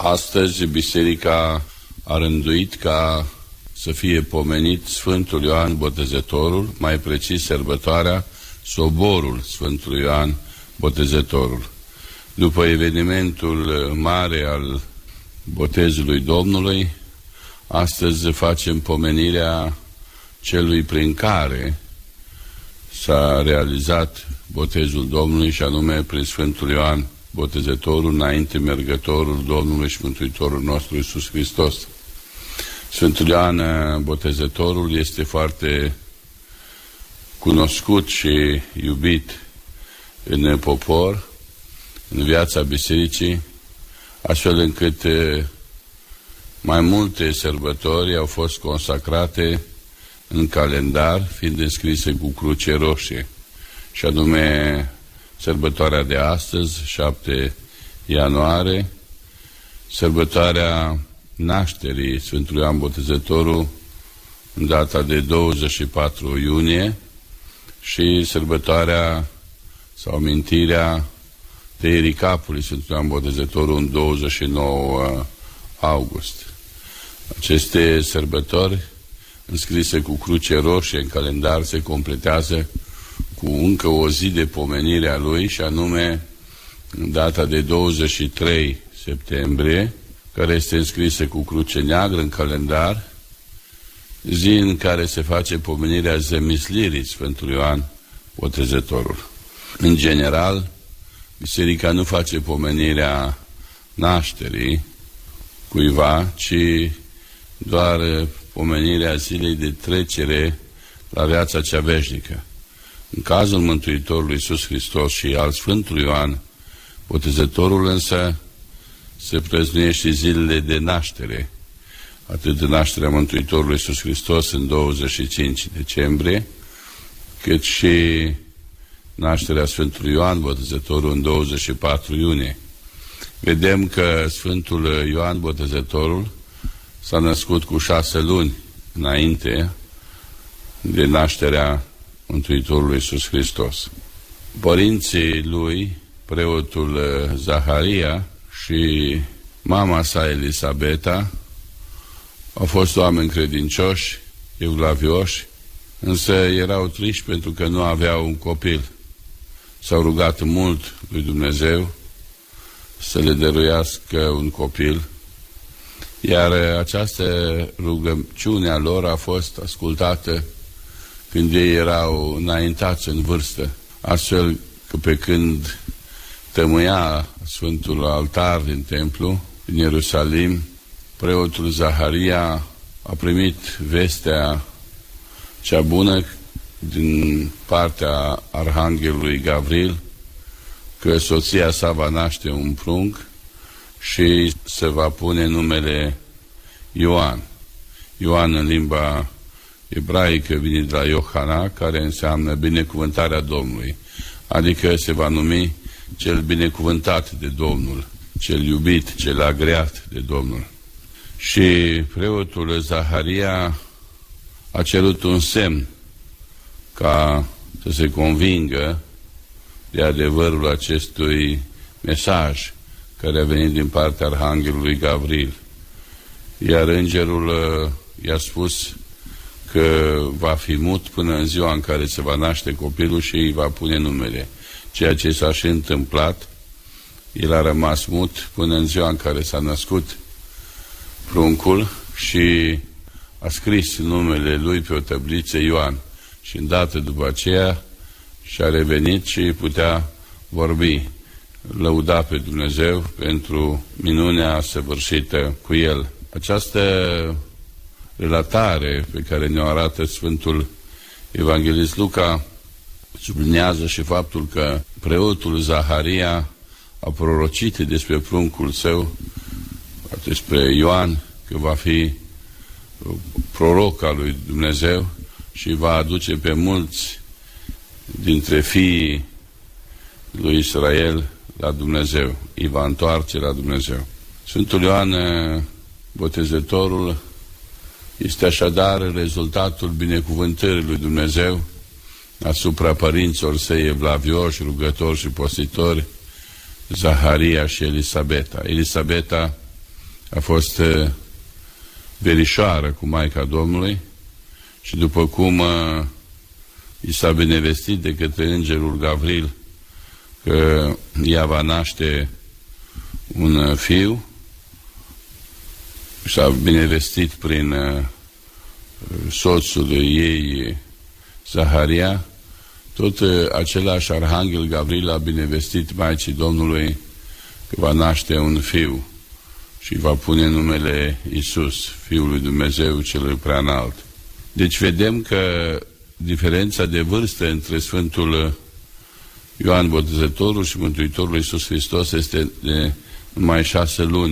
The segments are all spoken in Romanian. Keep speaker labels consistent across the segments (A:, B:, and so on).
A: Astăzi biserica a rânduit ca să fie pomenit Sfântul Ioan Botezătorul, mai precis sărbătoarea Soborul Sfântului Ioan Botezătorul. După evenimentul mare al botezului Domnului, astăzi facem pomenirea celui prin care s-a realizat botezul Domnului, și anume prin Sfântul Ioan Botezătorul, înainte mergătorul Domnului și Mântuitorul nostru Iisus Hristos. Sfântul Ioan Botezătorul este foarte cunoscut și iubit în popor, în viața bisericii, astfel încât mai multe sărbători au fost consacrate în calendar, fiind înscrise cu cruce roșie, și anume sărbătoarea de astăzi, 7 ianuarie, sărbătoarea nașterii Sfântului Ioan Botezătorul în data de 24 iunie și sărbătoarea sau amintirea tăierii capului Sfântului Ioan Botezătorul în 29 august. Aceste sărbători înscrise cu cruce roșie în calendar se completează cu încă o zi de pomenire a lui, și anume în data de 23 septembrie, care este înscrisă cu cruce neagră în calendar, zi în care se face pomenirea zămislirii Sfântului Ioan Botezătorul. În general, biserica nu face pomenirea nașterii cuiva, ci doar pomenirea zilei de trecere la viața cea veșnică. În cazul Mântuitorului Iisus Hristos și al Sfântului Ioan Botezătorul însă se prăznuiește zilele de naștere, atât de nașterea Mântuitorului Iisus Hristos în 25 decembrie, cât și nașterea Sfântului Ioan Botezătorul în 24 iunie. Vedem că Sfântul Ioan Botezătorul s-a născut cu 6 luni înainte de nașterea Mântuitorului Iisus Hristos. Părinții lui, preotul Zaharia și mama sa Elisabeta, au fost oameni credincioși, evlavioși, însă erau triști pentru că nu aveau un copil. S-au rugat mult lui Dumnezeu să le dăruiască un copil, iar această rugăciune a lor a fost ascultată când ei erau înaintați în vârstă, astfel că pe când tămâia Sfântul Altar din templu, din Ierusalim, preotul Zaharia a primit vestea cea bună din partea Arhanghelului Gavril că soția sa va naște un prunc și se va pune numele Ioan. Ioan în limba ebraică vine de la Iohana, care înseamnă binecuvântarea Domnului, adică se va numi cel binecuvântat de Domnul, cel iubit, cel agreat de Domnul. Și preotul Zaharia a cerut un semn ca să se convingă de adevărul acestui mesaj care a venit din partea Arhanghelului Gavril. Iar îngerul i-a spus că va fi mut până în ziua în care se va naște copilul și îi va pune numele. Ceea ce s-a și întâmplat, el a rămas mut până în ziua în care s-a născut pruncul și a scris numele lui pe o tăbliță Ioan. Și îndată după aceea și-a revenit și putea vorbi, lăuda pe Dumnezeu pentru minunea săvârșită cu el. Această relatare pe care ne-o arată Sfântul Evanghelist Luca sublinează și faptul că preotul Zaharia a prorocit despre pruncul său, despre Ioan, că va fi proroc al lui Dumnezeu și va aduce pe mulți dintre fiii lui Israel la Dumnezeu, îi va întoarce la Dumnezeu. Sfântul Ioan Botezătorul este așadar rezultatul binecuvântării lui Dumnezeu asupra părinților săi evlavioși, rugători și postitori, Zaharia și Elisabeta. Elisabeta a fost verișoară cu Maica Domnului și după cum i s-a binevestit de către îngerul Gavril că ea va naște un fiu, și-a binevestit prin soțul ei Zaharia, tot același arhanghel Gavril a binevestit Maicii Domnului că va naște un fiu și va pune numele Iisus, Fiul lui Dumnezeu celui preanalt. Deci vedem că diferența de vârstă între Sfântul Ioan Botezătorul și Mântuitorul Iisus Hristos este de numai 6 luni.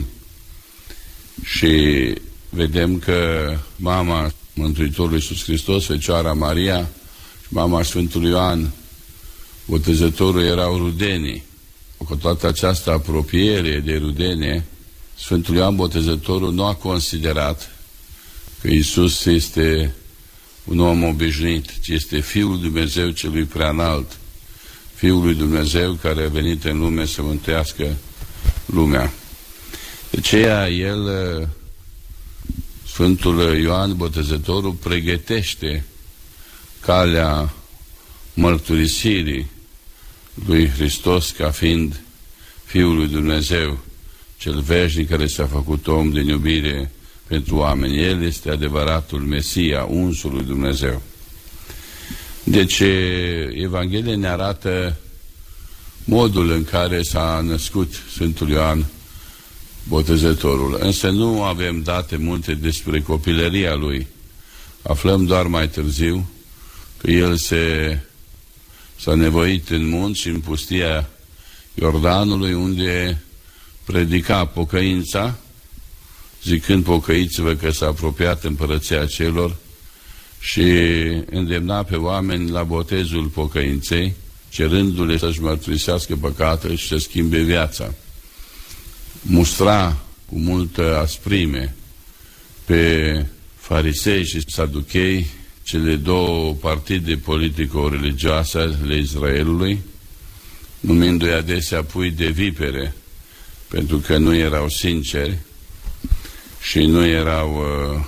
A: Și vedem că mama Mântuitorului Iisus Hristos, Fecioara Maria, și mama Sfântului Ioan Botezătorul erau rudenii. Cu toată această apropiere de rudenie, Sfântul Ioan Botezătorul nu a considerat că Iisus este un om obișnuit, ci este Fiul lui Dumnezeu celui preanalt, Fiul lui Dumnezeu care a venit în lume să mântuiască lumea. De aceea el, Sfântul Ioan Botezătorul, pregătește calea mărturisirii lui Hristos ca fiind Fiul lui Dumnezeu, cel veșnic care s-a făcut om din iubire pentru oameni. El este adevăratul Mesia, unsul lui Dumnezeu. Deci Evanghelia ne arată modul în care s-a născut Sfântul Ioan Botezătorul. Însă nu avem date multe despre copilăria lui. Aflăm doar mai târziu că el s-a nevoit în munți și în pustia Iordanului, unde predica pocăința, zicând: pocăiți-vă că s-a apropiat împărăția celor, și îndemna pe oameni la botezul pocăinței, cerându-le să-și mărturisească păcatele și să schimbe viața. Mustra cu multă asprime pe farisei și saduchei, cele două partide politico-religioase ale Israelului, numindu-i adesea pui de vipere, pentru că nu erau sinceri și nu erau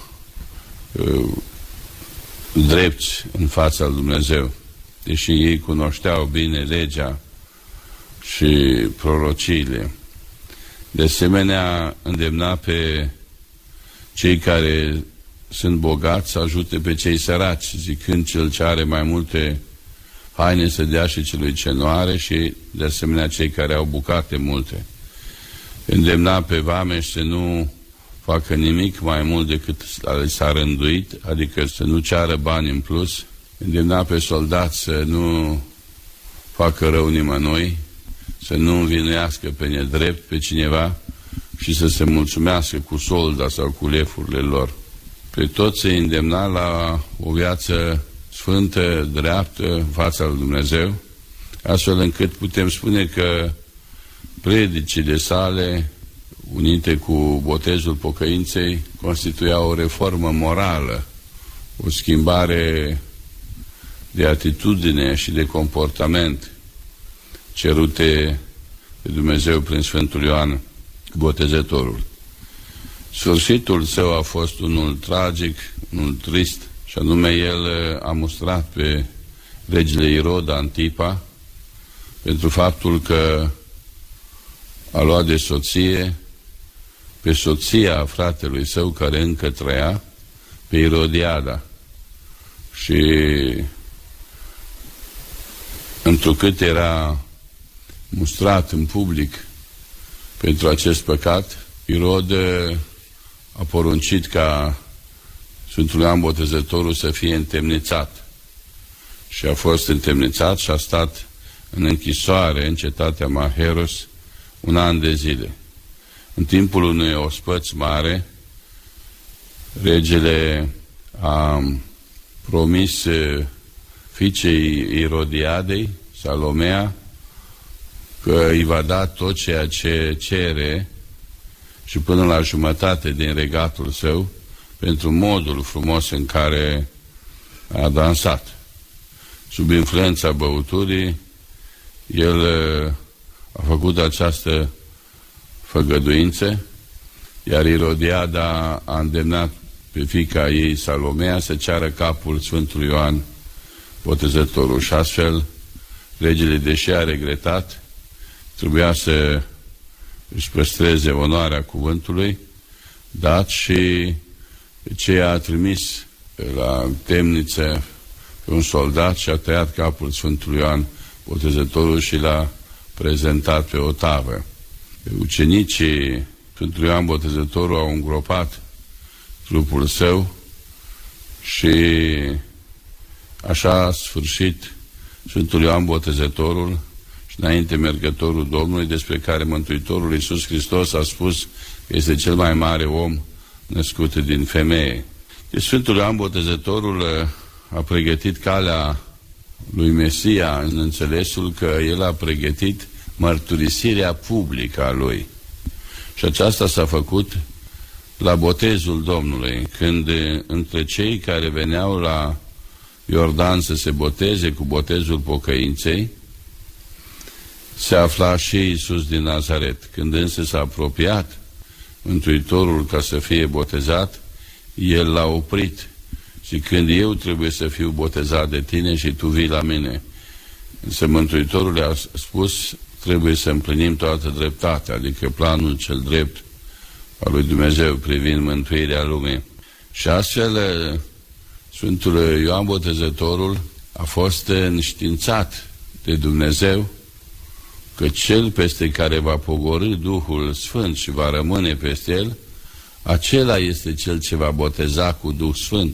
A: drepți în fața lui Dumnezeu, deși ei cunoșteau bine legea și prorociile. De asemenea, îndemna pe cei care sunt bogați să ajute pe cei săraci, zicând: cel ce are mai multe haine să dea și celui ce nu are, și de asemenea cei care au bucate multe. Îndemna pe vameși să nu facă nimic mai mult decât s-a rânduit, adică să nu ceară bani în plus. Îndemna pe soldați să nu facă rău nimănui, să nu învinuiască pe nedrept pe cineva și să se mulțumească cu solda sau cu lefurile lor. Pe toți se îndemna la o viață sfântă, dreaptă, în fața lui Dumnezeu, astfel încât putem spune că predicile sale, unite cu botezul pocăinței, constituiau o reformă morală, o schimbare de atitudine și de comportament cerute de Dumnezeu prin Sfântul Ioan Botezătorul. Sfârșitul său a fost unul tragic, unul trist, și anume el a mustrat pe regele Irod Antipa pentru faptul că a luat de soție pe soția fratelui său care încă trăia, pe Irodiada. Și întrucât era mustrat în public pentru acest păcat, Irod a poruncit ca Sfântul Ioan Botezătorul să fie întemnițat. Și a fost întemnițat și a stat în închisoare în cetatea Maheros 1 an de zile. În timpul unui ospăț mare, regele a promis fiicei Irodiadei, Salomea, că îi va da tot ceea ce cere și până la jumătate din regatul său pentru modul frumos în care a dansat. Sub influența băuturii, el a făcut această făgăduință, iar Irodiada a îndemnat pe fiica ei, Salomea, să ceară capul Sfântului Ioan Botezătorul. Și astfel, regele, deși a regretat, trebuia să își păstreze onoarea cuvântului dat și ce a trimis la temniță pe un soldat și a tăiat capul Sfântului Ioan Botezătorul și l-a prezentat pe o tavă. Ucenicii Sfântului Ioan Botezătorul au îngropat trupul său și așa a sfârșit Sfântul Ioan Botezătorul și înainte mergătorul Domnului, despre care Mântuitorul Iisus Hristos a spus că este cel mai mare om născut din femeie. Deci Sfântul Ioan Botezătorul a pregătit calea lui Mesia în înțelesul că el a pregătit mărturisirea publică a lui. Și aceasta s-a făcut la botezul Domnului, când între cei care veneau la Iordan să se boteze cu botezul pocăinței, se afla și Iisus din Nazaret. Când însă s-a apropiat Mântuitorul ca să fie botezat, el l-a oprit și când eu trebuie să fiu botezat de tine și tu vii la mine. Însă Mântuitorul le-a spus, trebuie să împlinim toată dreptatea, adică planul cel drept al lui Dumnezeu privind mântuirea lumii. Și astfel Sfântul Ioan Botezătorul a fost înștiințat de Dumnezeu că cel peste care va pogorî Duhul Sfânt și va rămâne peste el, acela este cel ce va boteza cu Duh Sfânt.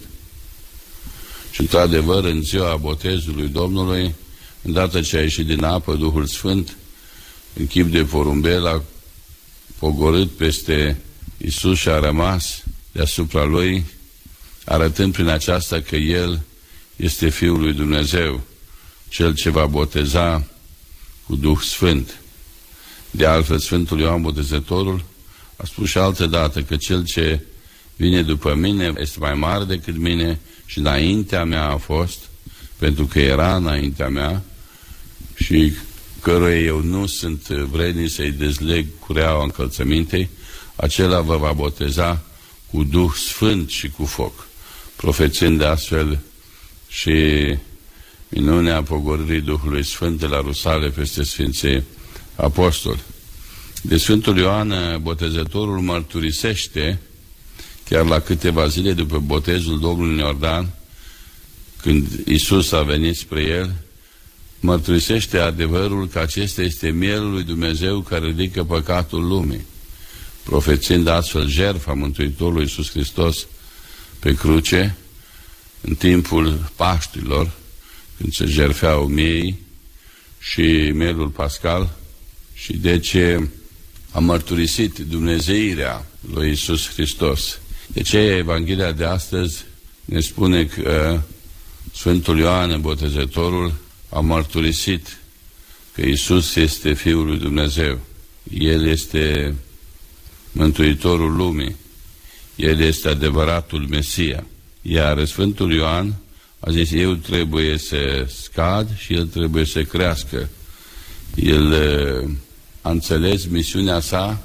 A: Și într-adevăr, în ziua botezului Domnului, îndată ce a ieșit din apă, Duhul Sfânt, în chip de porumbel, a pogorât peste Iisus și a rămas deasupra lui, arătând prin aceasta că el este Fiul lui Dumnezeu, cel ce va boteza cu Duh Sfânt. De altfel, Sfântul Ioan Botezătorul a spus și altă dată că cel ce vine după mine este mai mare decât mine și înaintea mea a fost, pentru că era înaintea mea și căruia eu nu sunt vrednic să-i dezleg cureaua încălțămintei, acela vă va boteza cu Duh Sfânt și cu foc, profețând de astfel și minunea pogorârii Duhului Sfânt de la Rusale peste Sfinții Apostoli. De Sfântul Ioan Botezătorul mărturisește, chiar la câteva zile după botezul Domnului în Iordan, când Iisus a venit spre el, mărturisește adevărul că acesta este mielul lui Dumnezeu care ridică păcatul lumii, profețind astfel jertfa Mântuitorului Iisus Hristos pe cruce, în timpul Paștilor, când se jertfeau miei și mielul pascal, și deci a mărturisit dumnezeirea lui Iisus Hristos. De ce Evanghelia de astăzi ne spune că Sfântul Ioan Botezătorul a mărturisit că Iisus este Fiul lui Dumnezeu. El este Mântuitorul lumii. El este adevăratul Mesia. Iar Sfântul Ioan a zis, eu trebuie să scad și el trebuie să crească. El a înțeles misiunea sa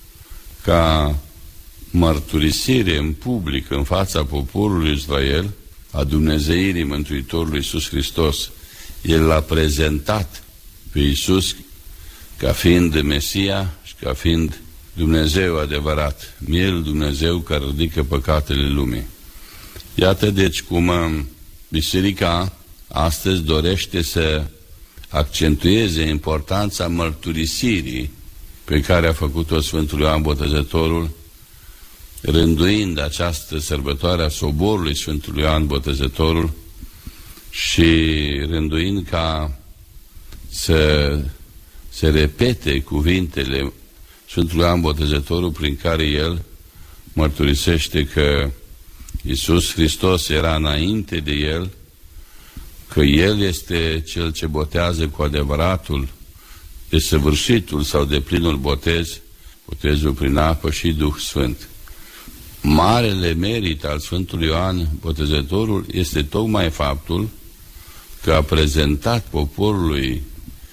A: ca mărturisire în public în fața poporului Israel a dumnezeirii Mântuitorului Iisus Hristos. El l-a prezentat pe Iisus ca fiind Mesia și ca fiind Dumnezeu adevărat, miel Dumnezeu care ridică păcatele lumii. Iată deci cum Biserica astăzi dorește să accentueze importanța mărturisirii pe care a făcut-o Sfântul Ioan Botezătorul, rânduind această sărbătoare a soborului Sfântului Ioan Botezătorul și rânduind ca să se repete cuvintele Sfântului Ioan Botezătorul prin care el mărturisește că Iisus Hristos era înainte de el, că el este cel ce botează cu adevăratul, desăvârșitul sau deplinul botez, botezul prin apă și Duh Sfânt. Marele merit al Sfântului Ioan Botezătorul este tocmai faptul că a prezentat poporului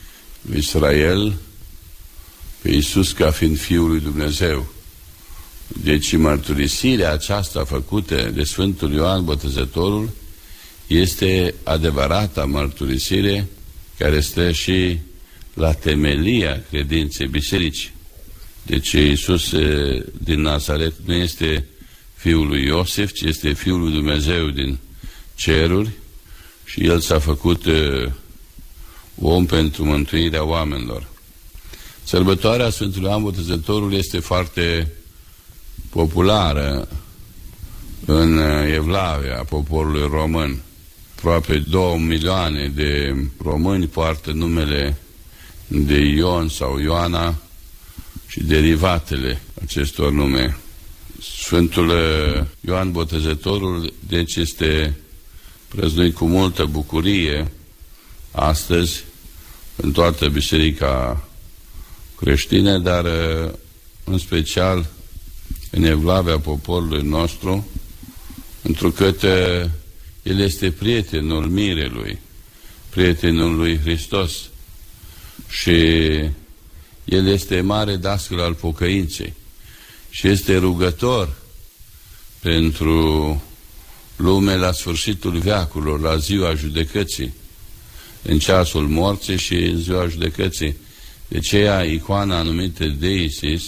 A: Israel pe Iisus ca fiind Fiul lui Dumnezeu. Deci mărturisirea aceasta făcută de Sfântul Ioan Botezătorul este adevărata mărturisire care stă și la temelia credinței bisericii. Deci Iisus din Nazaret nu este fiul lui Iosif, ci este fiul lui Dumnezeu din ceruri și El s-a făcut om pentru mântuirea oamenilor. Sărbătoarea Sfântului Ioan Botezătorul este foarte populară în Evlavia poporului român. Aproape 2 milioane de români poartă numele de Ion sau Ioana și derivatele acestor nume. Sfântul Ioan Botezătorul, deci, este prăznuit cu multă bucurie astăzi în toată biserica creștină, dar în special în Evlavia poporului nostru, întrucât el este prietenul mirelui, prietenul lui Hristos și el este mare dascăl al pocăinței și este rugător pentru lume la sfârșitul veacurilor, la ziua judecății, în ceasul morții și în ziua judecății. De aceea icoana numită Deisis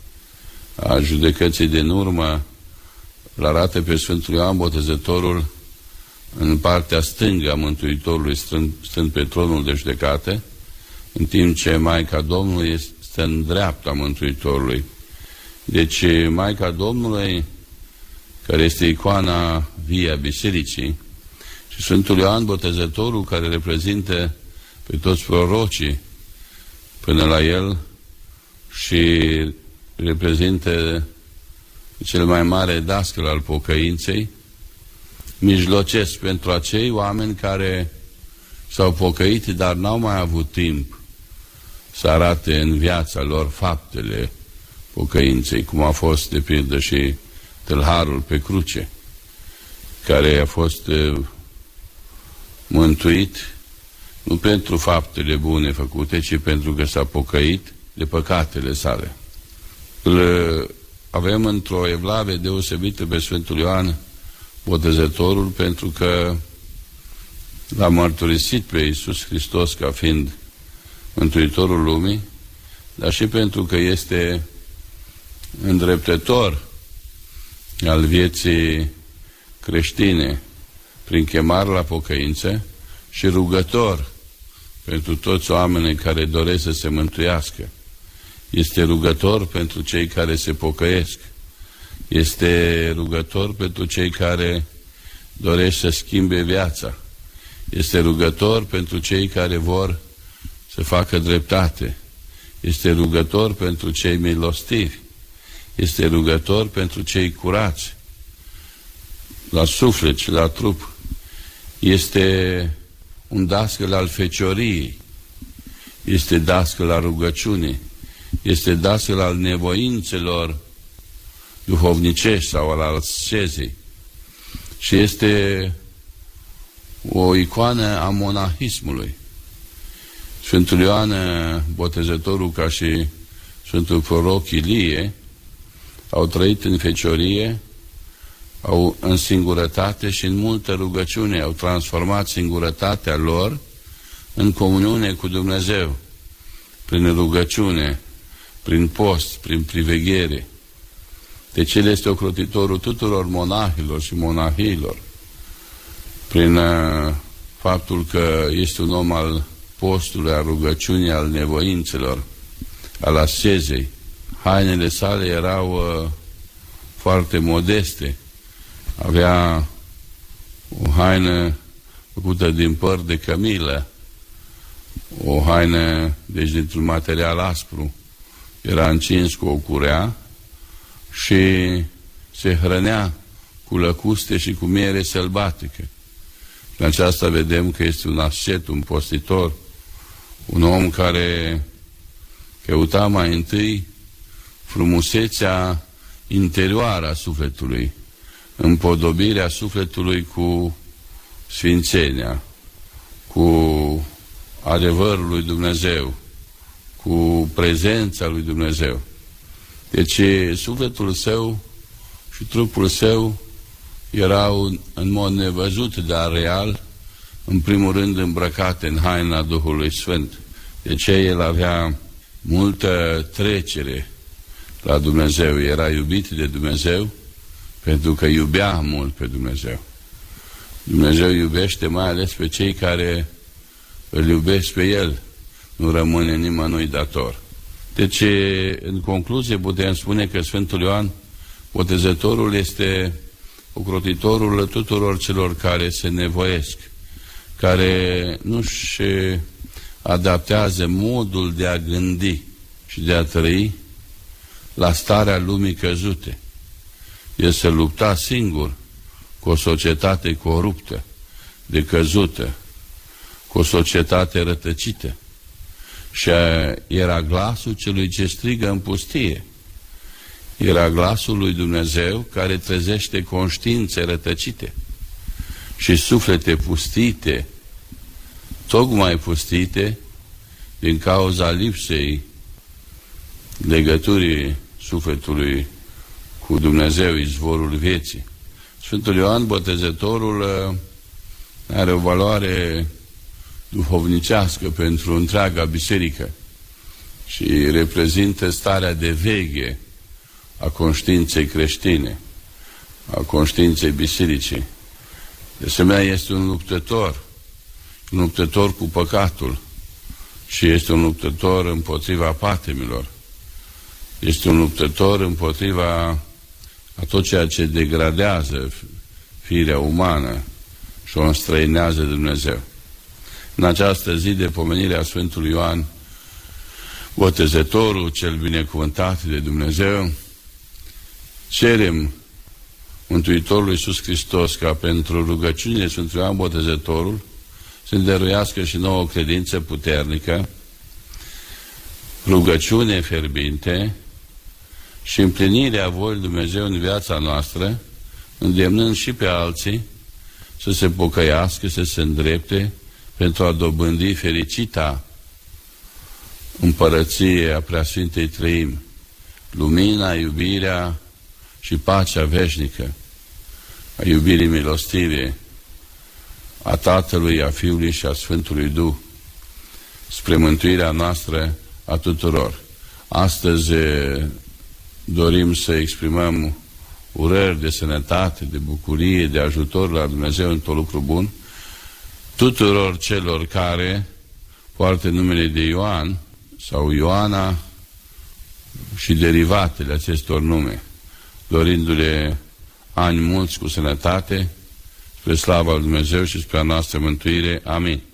A: a judecății din urmă îl arată pe Sfântul Ioan Botezătorul în partea stângă a Mântuitorului, stând pe tronul de judecată, în timp ce Maica Domnului este în dreapta Mântuitorului. Deci Maica Domnului, care este icoana vie a bisericii, și Sfântul Ioan Botezătorul, care reprezintă pe toți prorocii până la el și reprezintă cel mai mare dascăl al pocăinței, mijlocesc pentru acei oameni care s-au pocăit, dar n-au mai avut timp să arate în viața lor faptele pocăinței, cum a fost, de pildă, și tâlharul pe cruce, care a fost mântuit nu pentru faptele bune făcute, ci pentru că s-a pocăit de păcatele sale. Îl avem într-o evlavie deosebită pe Sfântul Ioan Botezătorul, pentru că l-a mărturisit pe Iisus Hristos ca fiind Mântuitorul lumii, dar și pentru că este îndreptător al vieții creștine prin chemare la pocăință și rugător pentru toți oamenii care doresc să se mântuiască. Este rugător pentru cei care se pocăiesc. Este rugător pentru cei care doresc să schimbe viața. Este rugător pentru cei care vor să facă dreptate. Este rugător pentru cei milostivi. Este rugător pentru cei curați la suflet și la trup. Este un dascăl al fecioriei. Este dascăl al rugăciunii. Este dascăl al nevoințelor duhovnicești sau al ascezei. Și este o icoană a monahismului. Sfântul Ioan Botezătorul, ca și Sfântul Proroc Ilie, au trăit în feciorie, au în singurătate și în multă rugăciune, au transformat singurătatea lor în comuniune cu Dumnezeu, prin rugăciune, prin post, prin priveghere. Deci el este ocrotitorul tuturor monahilor și monahiilor, prin faptul că este un om al postului, al rugăciunii, al nevoințelor, al ascezei. Hainele sale erau foarte modeste. Avea o haină făcută din păr de cămilă, o haină, deci dintr-un material aspru. Era încins cu o curea și se hrănea cu lăcuste și cu miere sălbatică. În aceasta vedem că este un ascet, un postitor, un om care căuta mai întâi frumusețea interioară a sufletului, împodobirea sufletului cu sfințenia, cu adevărul lui Dumnezeu, cu prezența lui Dumnezeu. Deci sufletul său și trupul său erau în mod nevăzut, dar real, în primul rând îmbrăcate în haina Duhului Sfânt. De ce el avea multă trecere la Dumnezeu, era iubit de Dumnezeu pentru că iubea mult pe Dumnezeu. Dumnezeu iubește mai ales pe cei care îl iubesc pe El, nu rămâne nimănui dator. Deci, în concluzie, putem spune că Sfântul Ioan Botezătorul este ocrotitorul tuturor celor care se nevoiesc, care nu-și adaptează modul de a gândi și de a trăi la starea lumii căzute. Este lupta singur cu o societate coruptă, decăzută, cu o societate rătăcită. Și era glasul celui ce strigă în pustie. Era glasul lui Dumnezeu care trezește conștiințe rătăcite și suflete pustite, tocmai pustite din cauza lipsei legăturii sufletului cu Dumnezeu, izvorul vieții. Sfântul Ioan Botezătorul are o valoare duhovnicească pentru întreaga biserică și reprezintă starea de veche a conștiinței creștine, a conștiinței bisericii. De asemenea, este un luptător cu păcatul și este un luptător împotriva patimilor. Este un luptător împotriva a tot ceea ce degradează firea umană și o înstrăinează Dumnezeu. În această zi de pomenire a Sfântului Ioan Botezătorul, cel binecuvântat de Dumnezeu, cerem Mântuitorul Iisus Hristos ca pentru rugăciunile Sfântului Ioan Botezătorul să ne dăruiască și nouă credință puternică, rugăciune fierbinte și împlinirea voii lui Dumnezeu în viața noastră, îndemnând și pe alții să se pocăiască, să se îndrepte pentru a dobândi fericita împărăție a Preasfintei Treimi, lumina, iubirea și pacea veșnică, a iubirii milostive a Tatălui, a Fiului și a Sfântului Duh, spre mântuirea noastră a tuturor. Astăzi dorim să exprimăm urări de sănătate, de bucurie, de ajutor la Dumnezeu în tot lucru bun, tuturor celor care poartă numele de Ioan sau Ioana și derivatele acestor nume, dorindu-le ani mulți cu sănătate, spre slava lui Dumnezeu și spre a noastră mântuire. Amin.